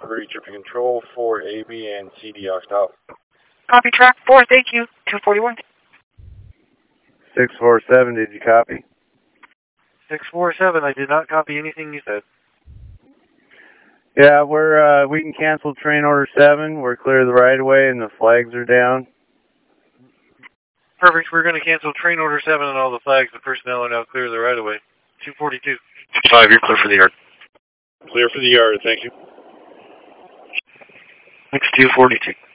reach up control for AB and CD Octal. Copy track 4, thank you. 241. 647, did you copy? 647, I did not copy anything you said. Yeah, we can cancel train order 7. We're clear of the right of way and the flags are down. Perfect, we're going to cancel train order 7 and all the flags. The personnel are now clear of the right of way. 242. 5, you're clear for the yard. Clear for the yard, thank you. 6242.